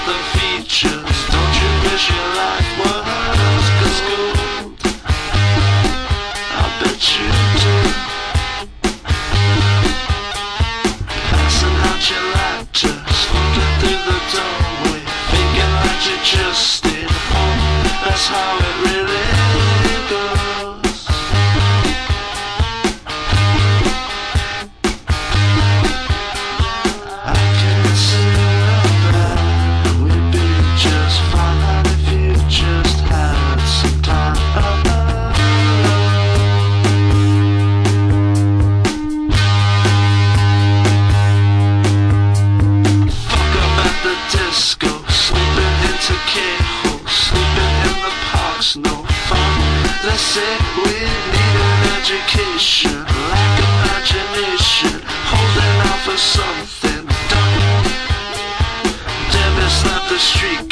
the features. Don't you wish your life was gold? I bet you do. Passing out your light, just looking through the doorway, thinking that you just stayed home. That's how it really goes. I can see that we'd be just fine if you just had some time. Disco, sleeping into K-holes, sleeping in the parks, no fun. They say we need an education, lack imagination, holding out for something done. Damn, it's not the street